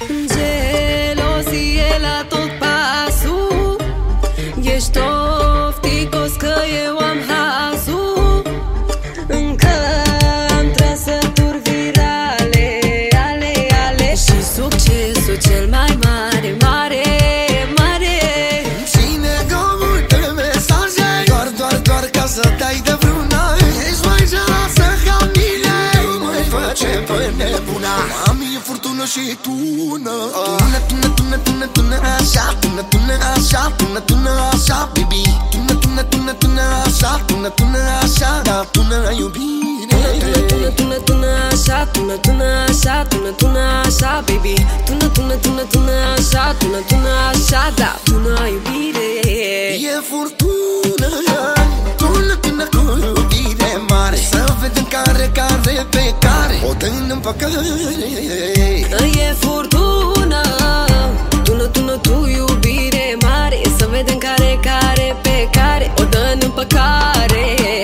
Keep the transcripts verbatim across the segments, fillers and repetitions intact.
Gelozie la tot pasul. Ești ofticos că eu am hazul. Încă am trăsături virale, ale, ale. Și succesul cel mai mare, mare, mare. Cine gomul de mesaje, doar, doar, doar ca să dai de vruna. Ești mai geloasă ca mine, mai face pe nebuna. Mami, e furtună și tună. Tună, tună, tună, tună, tună, așa. Tună, tună, așa, tună, tună, așa, baby. Tună, tună, tună, tună, așa. Tună, tună, așa, da, tună la iubire. Tună, tună, tună, tună, așa. Tună, tună, așa, tună, tună, așa, baby. Tună, tună, tună, tună, așa. Tună, tună, așa, da, tună la iubire. E furtună, tună, tună cu iubire mare. Să vedem care, care pe care o dăm în păcare. E furtună, tună, tună, tu iubire mare. Să vedem care, care pe care o dă în păcare.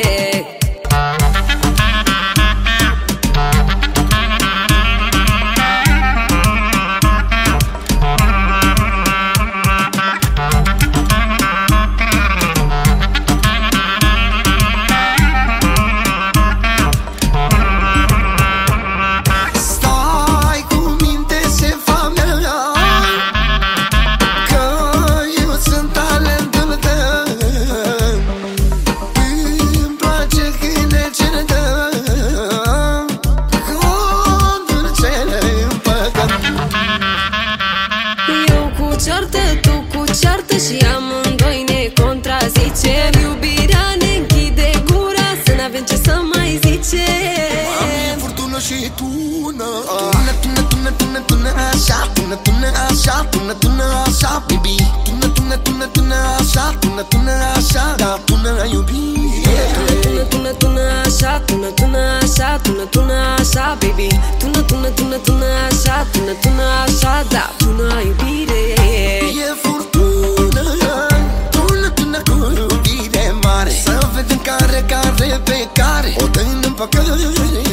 Ceartă, tu cu ceartă și amândoi ne contrazicem. Iubirea ne închide gura, să n-avem ce să mai zicem. Mami, e furtună și tună. Tună, tună, tună, tună, tună, așa. Tună, tună, așa, tună, tună, așa, baby. Tună, tună, tună, tună, așa. Tună, tună, așa, da, tună la iubire. Tună, tună, tună, așa. Tună, tună, așa. Tună, tună, așa, baby. Tună, tună, tună, tună, așa. Tună, tună, așa, da, tună la iubire. E furtună, tună, tună cu iubire mare. Să vedem care, care pe care o dăm în păcare.